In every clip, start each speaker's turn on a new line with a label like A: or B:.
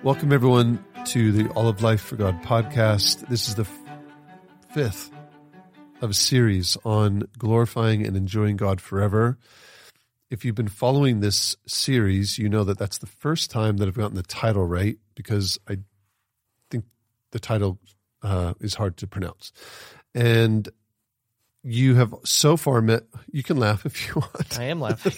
A: Welcome, everyone, to the All of Life for God podcast. This is the fifth of a series on glorifying and enjoying God forever. If you've been following this series, you know that that's the first time that I've gotten the title right, because I think the title is hard to pronounce. And you have so far met, you can laugh if you want.
B: I am laughing.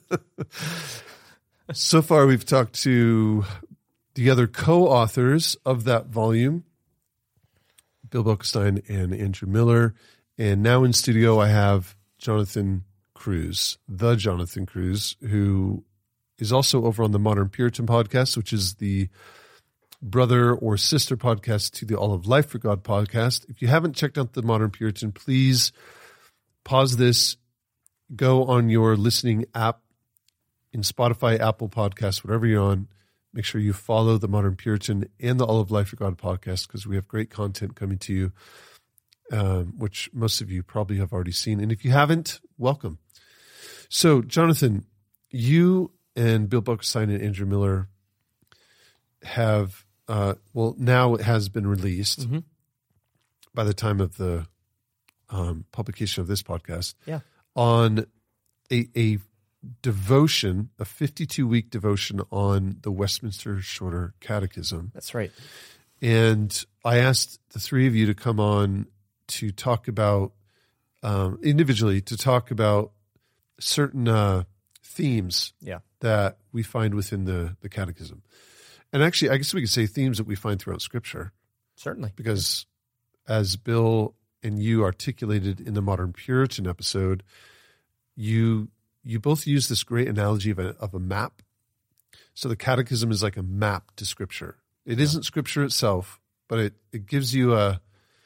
A: So far, we've talked to the other co-authors of that volume, Bill Bokenstein and Andrew Miller. And now in studio, I have Jonathan Cruz, the Jonathan Cruz, who is also over on the Modern Puritan podcast, which is the brother or sister podcast to the All of Life for God podcast. If you haven't checked out the Modern Puritan, please pause this, go on your listening app in Spotify, Apple Podcasts, whatever you're on. Make sure you follow the Modern Puritan and the All of Life for God podcast, because we have great content coming to you, which most of you probably have already seen. And if you haven't, welcome. So, Jonathan, you and Bill Bokenstein and Andrew Miller have, now it has been released by the time of the publication of this podcast, on a devotion, a 52-week devotion on the Westminster Shorter Catechism.
B: That's right.
A: And I asked the three of you to come on to talk about, individually, to talk about certain themes that we find within the Catechism. And actually, I guess we could say themes that we find throughout Scripture.
B: Certainly.
A: Because as Bill and you articulated in the Modern Puritan episode, you both use this great analogy of a map. So the Catechism is like a map to Scripture. It isn't Scripture itself, but it gives you a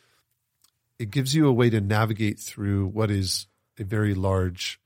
A: way to navigate through what is a very large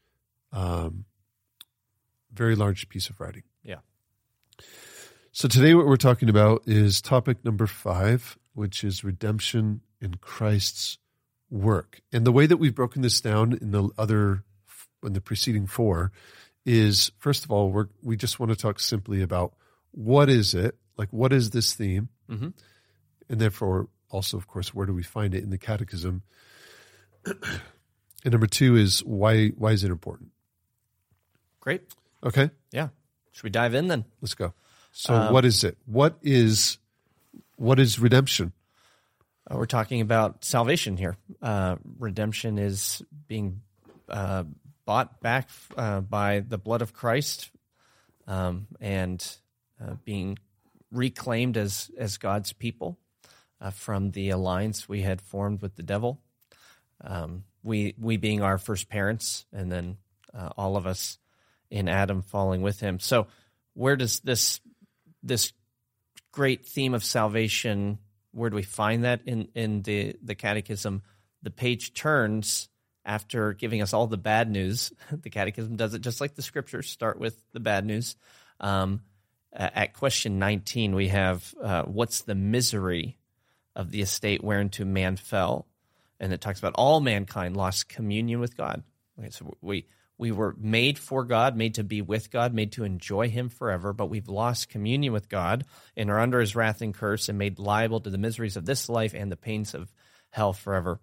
A: piece of writing. Yeah. So today what we're talking about is topic number 5, which is redemption in Christ's work. And the way that we've broken this down in the preceding 4 is, first of all, we just want to talk simply about what is it, like what is this theme, and therefore also, of course, where do we find it in the Catechism? And number 2 is why is it important? Great. Okay.
B: Yeah. Should we dive in then?
A: Let's go. So what is it? What is redemption?
B: We're talking about salvation here. Redemption is being bought back by the blood of Christ, and being reclaimed as God's people from the alliance we had formed with the devil. We being our first parents, and then all of us in Adam falling with him. So where does this great theme of salvation, where do we find that in the Catechism? The page turns after giving us all the bad news. The Catechism does it just like the Scriptures, start with the bad news. At question 19, we have, what's the misery of the estate whereinto man fell? And it talks about all mankind lost communion with God. Okay, so we were made for God, made to be with God, made to enjoy Him forever, but we've lost communion with God and are under His wrath and curse and made liable to the miseries of this life and the pains of hell forever.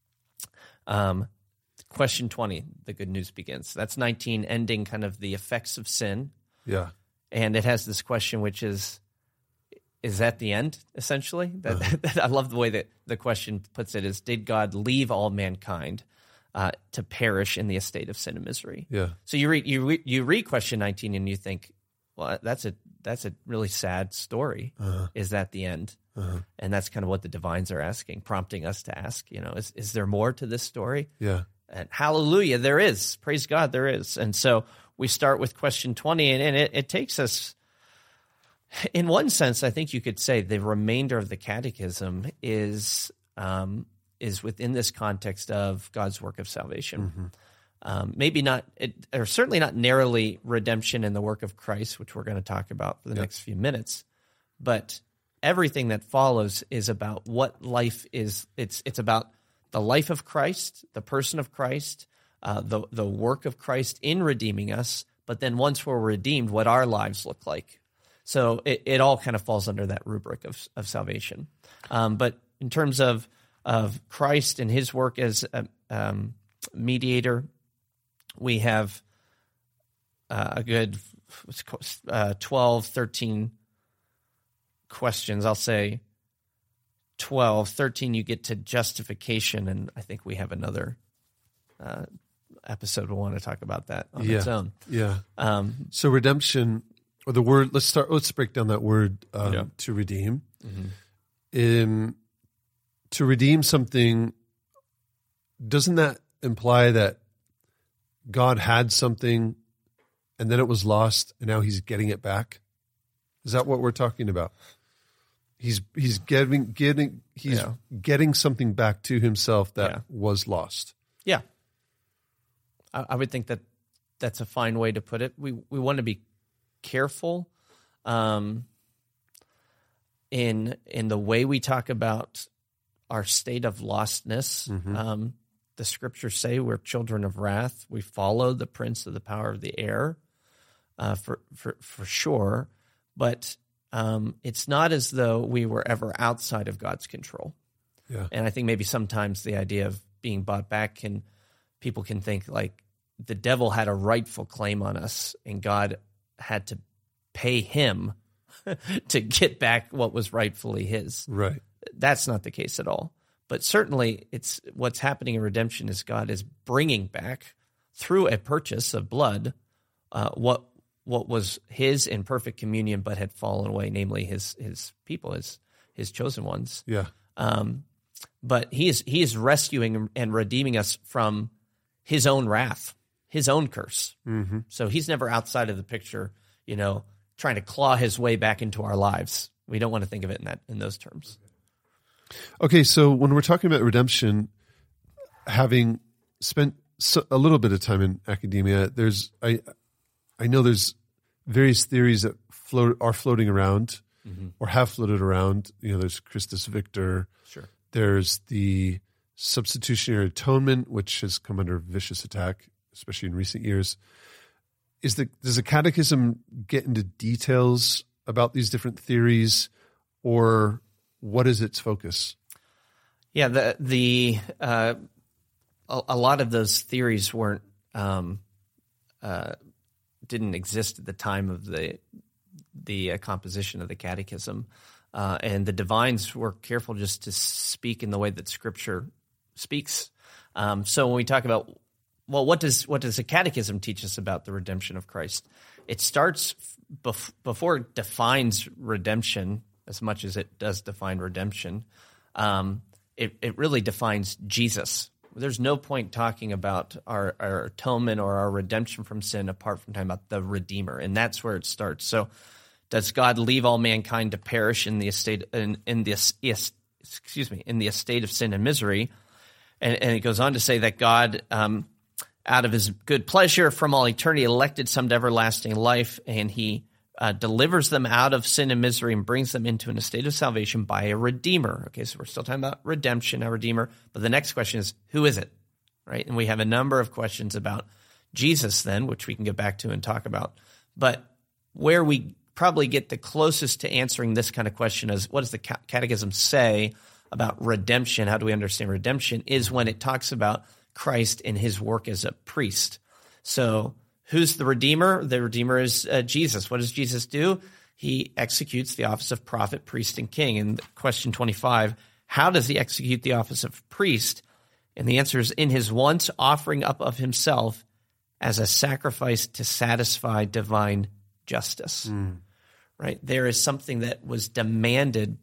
B: Question 20, the good news begins. That's 19, ending kind of the effects of sin. Yeah. And it has this question, which is that the end, essentially? I love the way that the question puts it, is did God leave all mankind to perish in the estate of sin and misery? Yeah. So you read question 19 and you think, well, that's a really sad story. Is that the end? And that's kind of what the divines are asking, prompting us to ask, is there more to this story? Yeah. And hallelujah, there is. Praise God, there is. And so we start with question 20, and it takes us, in one sense, I think you could say the remainder of the Catechism is within this context of God's work of salvation. Maybe not, or certainly not narrowly redemption in the work of Christ, which we're going to talk about for the next few minutes, but everything that follows is about what life is. It's about the life of Christ, the person of Christ, the work of Christ in redeeming us, but then once we're redeemed, what our lives look like. So it all kind of falls under that rubric of salvation. But in terms of Christ and his work as a mediator, we have a good 12, 13 questions. I'll say 12, 13 you get to justification, and I think we have another episode we'll want to talk about that on its own.
A: Yeah. So redemption, or the word, let's break down that word to redeem. Mm-hmm. To redeem something, doesn't that imply that God had something and then it was lost and now he's getting it back? Is that what we're talking about? He's getting something back to himself that was lost. Yeah.
B: I would think that that's a fine way to put it. We want to be careful in the way we talk about our state of lostness. Mm-hmm. The scriptures say we're children of wrath. We follow the prince of the power of the air, for sure. But it's not as though we were ever outside of God's control. Yeah. And I think maybe sometimes the idea of being bought back people can think like the devil had a rightful claim on us and God had to pay him to get back what was rightfully his.
A: Right.
B: That's not the case at all. But certainly it's what's happening in redemption is God is bringing back through a purchase of blood what was his in perfect communion but had fallen away, namely his people, his chosen ones.
A: Yeah.
B: But he is rescuing and redeeming us from his own wrath, his own curse. Mm-hmm. So he's never outside of the picture, trying to claw his way back into our lives. We don't want to think of it in those terms.
A: Okay, so when we're talking about redemption, having spent a little bit of time in academia, I know there's various theories that are floating around, mm-hmm. or have floated around. There's Christus Victor.
B: Sure.
A: There's the substitutionary atonement, which has come under vicious attack, especially in recent years. Does the Catechism get into details about these different theories, or what is its focus?
B: Yeah, a lot of those theories weren't didn't exist at the time of the composition of the Catechism, and the divines were careful just to speak in the way that Scripture speaks. So when we talk about, what does the Catechism teach us about the redemption of Christ? It starts before it defines redemption as much as it does define redemption. It really defines Jesus. There's no point talking about our atonement or our redemption from sin apart from talking about the Redeemer, and that's where it starts. So, does God leave all mankind to perish in the estate of sin and misery? And it goes on to say that God, out of his good pleasure from all eternity, elected some to everlasting life, and he delivers them out of sin and misery and brings them into an estate of salvation by a Redeemer. Okay, so we're still talking about redemption, a Redeemer. But the next question is, who is it? Right? And we have a number of questions about Jesus then, which we can get back to and talk about. But where we probably get the closest to answering this kind of question is, what does the Catechism say about redemption? How do we understand redemption? Is when it talks about Christ and his work as a priest. So who's the Redeemer? The Redeemer is Jesus. What does Jesus do? He executes the office of prophet, priest, and king. And question 25, how does he execute the office of priest? And the answer is in his once offering up of himself as a sacrifice to satisfy divine justice. Right? There is something that was demanded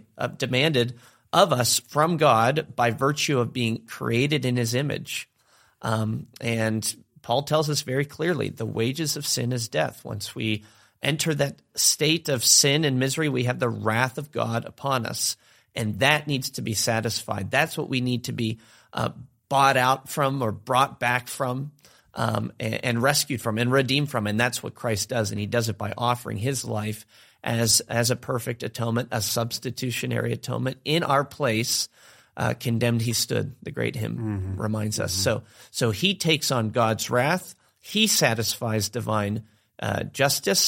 B: of us from God by virtue of being created in his image. And Paul tells us very clearly, the wages of sin is death. Once we enter that state of sin and misery, we have the wrath of God upon us, and that needs to be satisfied. That's what we need to be bought out from or brought back from and rescued from and redeemed from, and that's what Christ does, and he does it by offering his life as a perfect atonement, a substitutionary atonement in our place. Condemned he stood, the great hymn reminds us. So he takes on God's wrath. He satisfies divine justice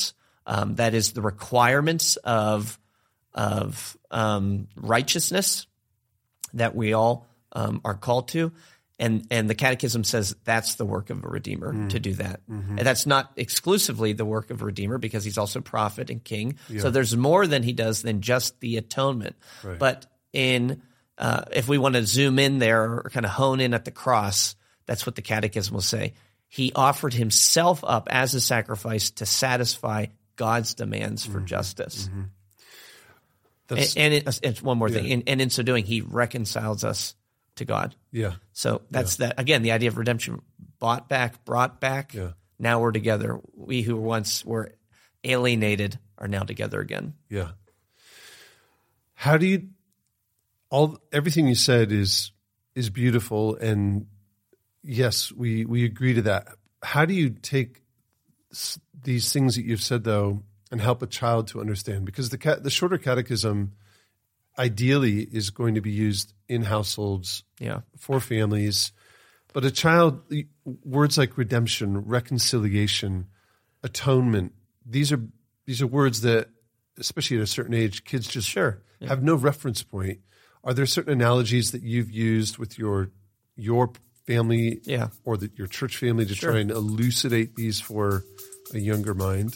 B: That is the requirements of righteousness that we all are called to. And the Catechism says that's the work of a Redeemer to do that. And that's not exclusively the work of a Redeemer, because he's also prophet and king. Yeah. So there's more than he does than just the atonement. Right. But if we want to zoom in there or kind of hone in at the cross, that's what the Catechism will say. He offered himself up as a sacrifice to satisfy God's demands for justice. And it's one more thing. And in so doing, he reconciles us to God. Yeah. So that's that. Again, the idea of redemption: bought back, brought back. Yeah. Now we're together. We who once were alienated are now together again.
A: Yeah. How do you? Everything you said is beautiful, and yes, we agree to that. How do you take these things that you've said though and help a child to understand? Because the shorter catechism ideally is going to be used in households for families. But a child, words like redemption, reconciliation, atonement, these are words that, especially at a certain age, kids just have no reference point. Are there certain analogies that you've used with your family or your church family to try and elucidate these for a younger mind?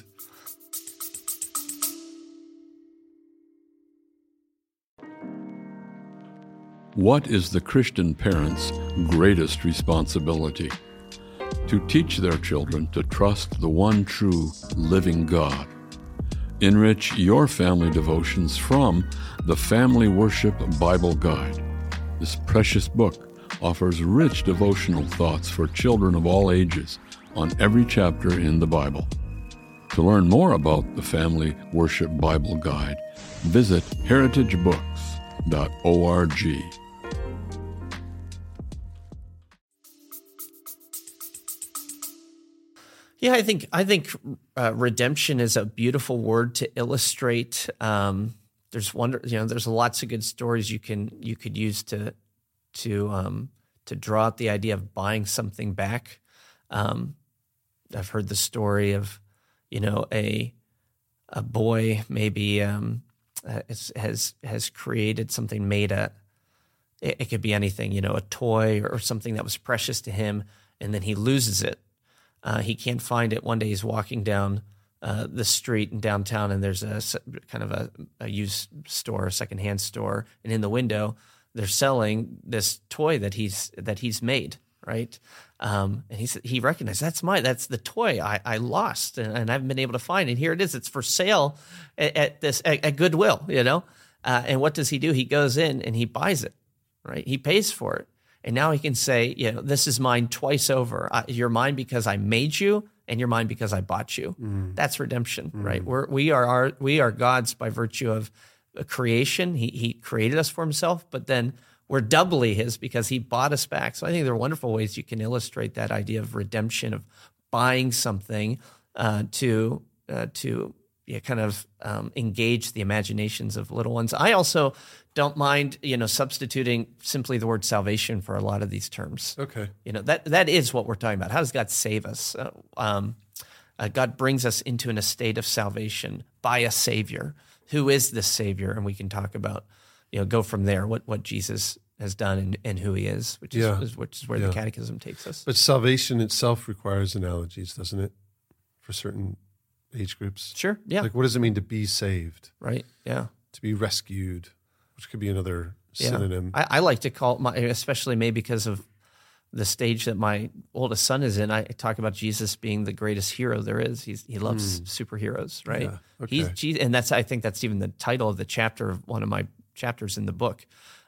C: What is the Christian parent's greatest responsibility? To teach their children to trust the one true living God. Enrich your family devotions from the Family Worship Bible Guide. This precious book offers rich devotional thoughts for children of all ages on every chapter in the Bible. To learn more about the Family Worship Bible Guide, visit heritagebooks.org.
B: Yeah, I think redemption is a beautiful word to illustrate. There's lots of good stories you could use to draw out the idea of buying something back. I've heard the story of, a boy maybe has created something it could be anything, a toy or something that was precious to him, and then he loses it. He can't find it. One day he's walking down the street in downtown, and there's a kind of a used store, a secondhand store, and in the window they're selling this toy that he's made, right? And he recognized that's the toy I lost and I haven't been able to find, and here it is. It's for sale at Goodwill, And what does he do? He goes in and he buys it, right? He pays for it. And now he can say, this is mine twice over. You're mine because I made you, and you're mine because I bought you. That's redemption, right? We are God's by virtue of creation. He created us for himself, but then we're doubly his because he bought us back. So I think there are wonderful ways you can illustrate that idea of redemption, of buying something to engage the imaginations of little ones. I also don't mind, substituting simply the word salvation for a lot of these terms.
A: Okay.
B: That is what we're talking about. How does God save us? God brings us into an estate of salvation by a Savior. Who is this Savior? And we can talk about, go from there, what Jesus has done and who he is, which is where the Catechism takes us.
A: But salvation itself requires analogies, doesn't it, for certain age groups?
B: Sure, yeah.
A: Like, what does it mean to be saved?
B: Right, yeah.
A: To be rescued, which could be another synonym.
B: I like to call especially maybe because of the stage that my oldest son is in, I talk about Jesus being the greatest hero there is. He loves superheroes, right? Yeah, okay. And I think that's even the title of the chapter of one of my chapters in the book.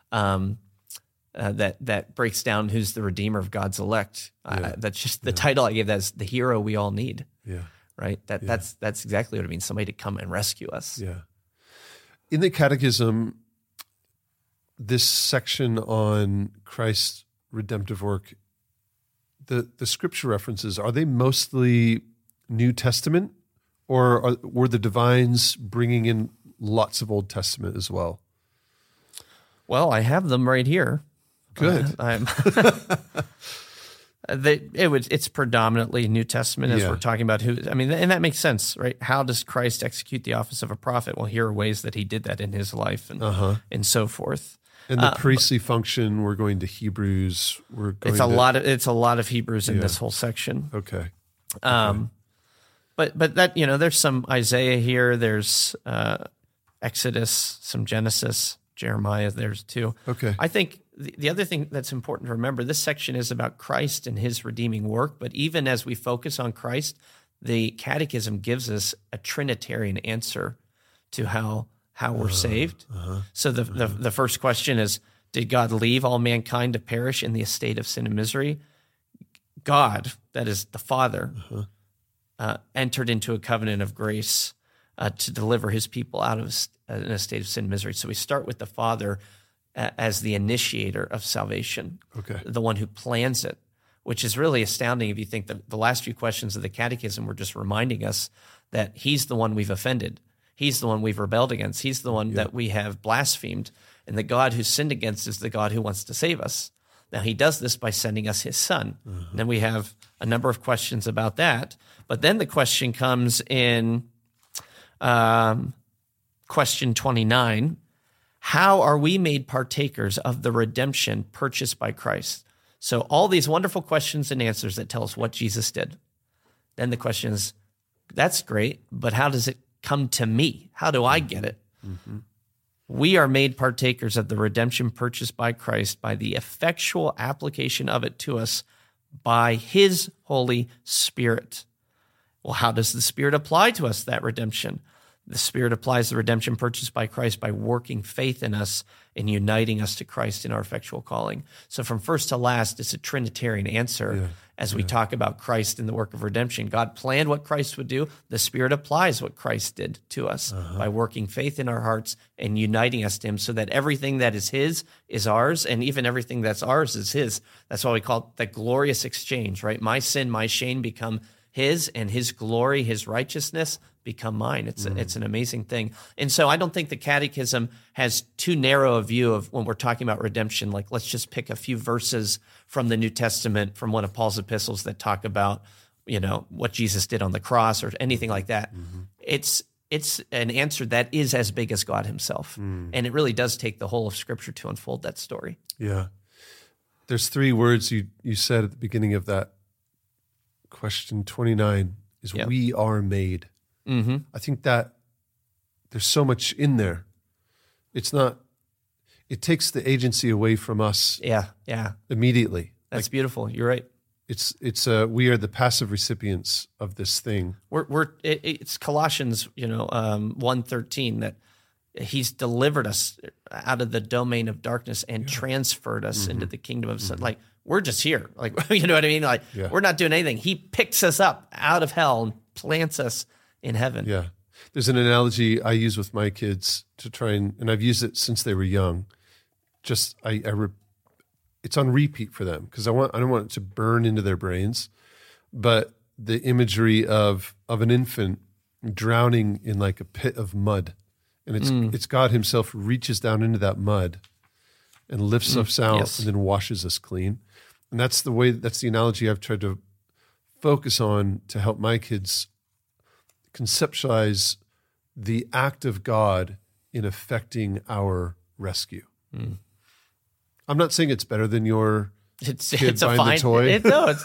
B: That breaks down who's the Redeemer of God's elect. That's just the title I gave. That's the hero we all need. Yeah. Right. That's exactly what it means. Somebody to come and rescue us.
A: Yeah. In the Catechism, this section on Christ's redemptive work, the scripture references, are they mostly New Testament, or were the divines bringing in lots of Old Testament as well?
B: Well, I have them right here.
A: Good.
B: It's predominantly New Testament as
A: Yeah.
B: we're talking about and that makes sense, right? How does Christ execute the office of a prophet? Well, here are ways that he did that in his life and so forth.
A: And the priestly function, we're going to Hebrews.
B: It's a lot of Hebrews in this whole section.
A: Okay.
B: But that, there's some Isaiah here, there's Exodus, some Genesis, Jeremiah, there's too.
A: Okay.
B: I think the other thing that's important to remember, this section is about Christ and his redeeming work, but even as we focus on Christ, the Catechism gives us a Trinitarian answer to how we're saved. So the first question is, did God leave all mankind to perish in the estate of sin and misery? God, that is the Father, entered into a covenant of grace to deliver his people out of an estate of sin and misery. So we start with the Father as the initiator of salvation, the one who plans it, which is really astounding if you think that the last few questions of the Catechism were just reminding us that he's the one we've offended. He's the one we've rebelled against. He's the one that we have blasphemed. And the God who sinned against is the God who wants to save us. Now, he does this by sending us his son. And then we have a number of questions about that. But then the question comes in question 29. How are we made partakers of the redemption purchased by Christ? So all these wonderful questions and answers that tell us what Jesus did. Then the question is, that's great, but how does it come to me? How do I get it? We are made partakers of the redemption purchased by Christ by the effectual application of it to us by his Holy Spirit. Well, how does the Spirit apply to us, that redemption? The Spirit applies the redemption purchased by Christ by working faith in us and uniting us to Christ in our effectual calling. So from first to last, it's a Trinitarian answer as we talk about Christ and the work of redemption. God planned what Christ would do. The Spirit applies what Christ did to us by working faith in our hearts and uniting us to him so that everything that is his is ours, and even everything that's ours is his. That's why we call it the glorious exchange, right? My sin, my shame become his, and his glory, his righteousness become mine. It's an amazing thing. And so I don't think the Catechism has too narrow a view of when we're talking about redemption, like let's just pick a few verses from the New Testament, from one of Paul's epistles that talk about, what Jesus did on the cross or anything like that. It's an answer that is as big as God himself. And it really does take the whole of Scripture to unfold that story.
A: Yeah. There's three words you said at the beginning of that question 29 is we are made. I think that there's so much in there. It takes the agency away from us.
B: Yeah.
A: Immediately.
B: That's beautiful. You're right.
A: We are the passive recipients of this thing.
B: It's Colossians, 1:13 that he's delivered us out of the domain of darkness and transferred us into the kingdom of Son. Like, we're just here. Like, you know what I mean? Like, we're not doing anything. He picks us up out of hell and plants us in heaven.
A: Yeah. There's an analogy I use with my kids to try and I've used it since they were young. Just, it's on repeat for them because I don't want it to burn into their brains. But the imagery of an infant drowning in like a pit of mud, and it's God himself reaches down into that mud and lifts us out and then washes us clean. And that's the analogy I've tried to focus on to help my kids conceptualize the act of God in effecting our rescue. I'm not saying it's better than your kid buying the toy.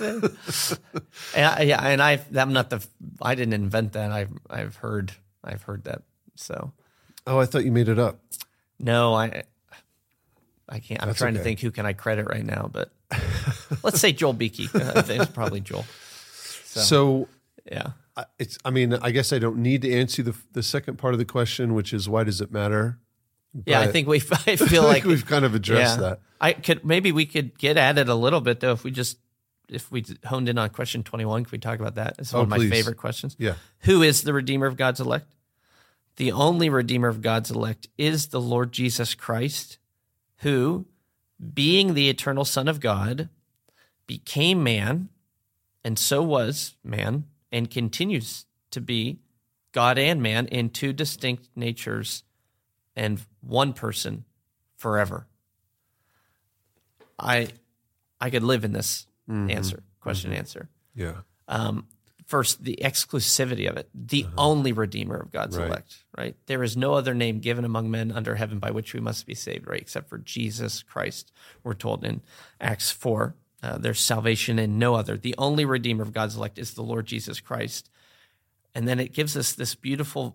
A: I didn't invent that. I've heard that. So. Oh, I thought you made it up.
B: No, I can't. I'm trying to think who can I credit right now, but let's say Joel Beakey. I think it's probably Joel.
A: So
B: yeah.
A: I guess I don't need to answer the second part of the question, which is why does it matter? But
B: I think I feel like
A: we've kind of addressed that.
B: Maybe we could get at it a little bit though if we honed in on question 21. Could we talk about that? It's one of my favorite questions.
A: Yeah.
B: Who is the Redeemer of God's elect? The only Redeemer of God's elect is the Lord Jesus Christ, who, being the eternal Son of God, became man, and so was man, and continues to be God and man in two distinct natures and one person forever. I could live in this answer. question and answer.
A: Yeah.
B: First, the exclusivity of it, the only Redeemer of God's elect, right? There is no other name given among men under heaven by which we must be saved, right? Except for Jesus Christ, we're told in Acts 4. There's salvation in no other. The only Redeemer of God's elect is the Lord Jesus Christ. And then it gives us this beautiful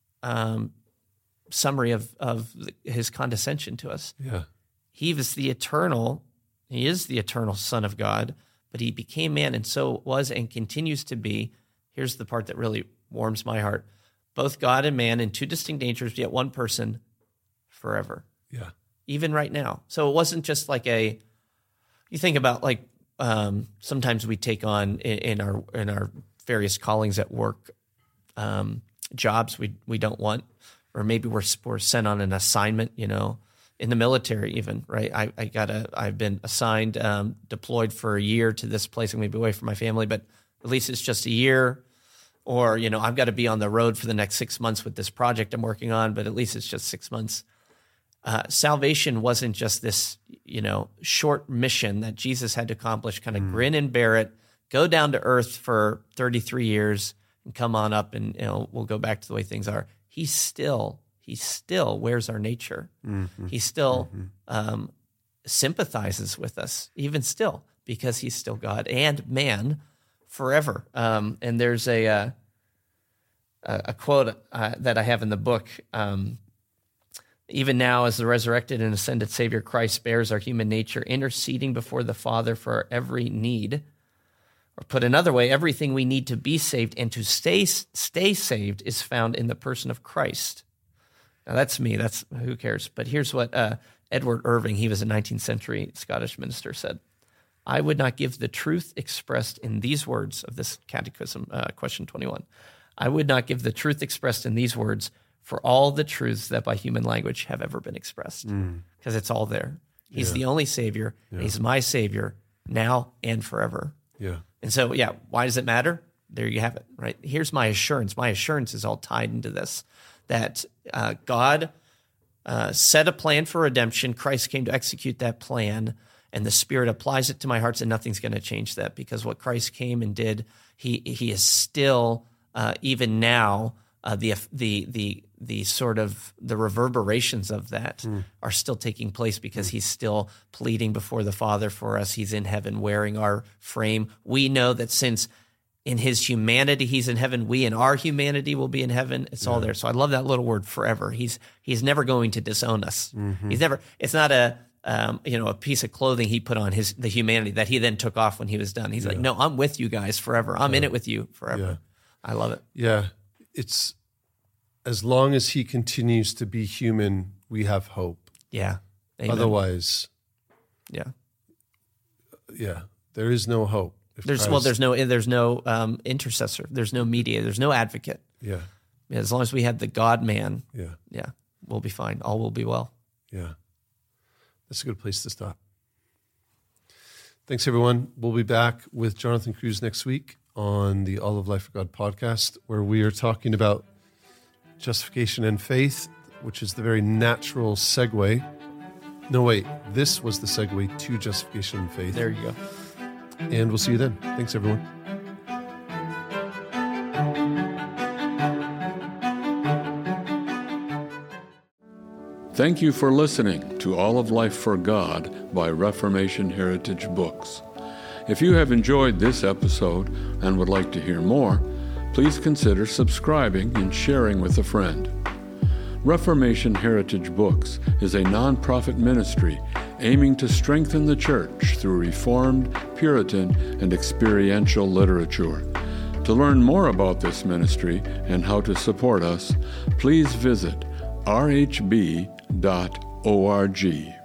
B: summary of his condescension to us.
A: Yeah.
B: He is the eternal Son of God, but he became man and so was and continues to be. Here's the part that really warms my heart. Both God and man in two distinct natures, yet one person forever.
A: Yeah.
B: Even right now. So it wasn't just like you think about like sometimes we take on in our various callings at work, jobs we don't want, or maybe we're sent on an assignment, in the military even, right? I've been assigned, deployed for a year to this place. I'm going to be away from my family, but at least it's just a year. Or, I've got to be on the road for the next 6 months with this project I'm working on, but at least it's just 6 months. Salvation wasn't just this, short mission that Jesus had to accomplish, kind of grin and bear it, go down to earth for 33 years and come on up and, we'll go back to the way things are. He still wears our nature. Mm-hmm. He still sympathizes with us, even still, because he's still God and man forever. And there's a quote that I have in the book. Even now, as the resurrected and ascended Savior Christ bears our human nature, interceding before the Father for our every need, or put another way, everything we need to be saved and to stay saved is found in the person of Christ. Now, that's me. That's who cares. But here's what Edward Irving, he was a 19th century Scottish minister, said. I would not give the truth expressed in these words of this catechism, question 21. I would not give the truth expressed in these words for all the truths that by human language have ever been expressed. Because it's all there. He's the only Savior. Yeah. And he's my Savior now and forever.
A: Yeah.
B: And so, why does it matter? There you have it, right? Here's my assurance. My assurance is all tied into this, that God set a plan for redemption. Christ came to execute that plan, and the Spirit applies it to my heart, and nothing's going to change that, because what Christ came and did, he is still, even now, the sort of the reverberations of that are still taking place, because he's still pleading before the Father for us. He's in heaven wearing our frame. We know that since in his humanity he's in heaven, we in our humanity will be in heaven. It's all there. So I love that little word, forever. He's never going to disown us. Mm-hmm. It's not a piece of clothing he put on the humanity that he then took off when he was done. He's like, no, I'm with you guys forever. I'm in it with you forever. Yeah. I love it.
A: Yeah. It's as long as he continues to be human, we have hope.
B: Yeah. Amen.
A: Otherwise, there is no hope. There's no intercessor. There's no mediator. There's no advocate. Yeah. As long as we have the God man. Yeah. We'll be fine. All will be well. Yeah. That's a good place to stop. Thanks, everyone. We'll be back with Jonathan Cruz next week on the All of Life for God podcast, where we are talking about justification and faith, which is the very natural segue. No, wait, this was the segue to justification and faith.
B: There you go.
A: And we'll see you then. Thanks, everyone.
C: Thank you for listening to All of Life for God by Reformation Heritage Books. If you have enjoyed this episode and would like to hear more, please consider subscribing and sharing with a friend. Reformation Heritage Books is a nonprofit ministry aiming to strengthen the church through Reformed, Puritan, and experiential literature. To learn more about this ministry and how to support us, please visit rhb.org.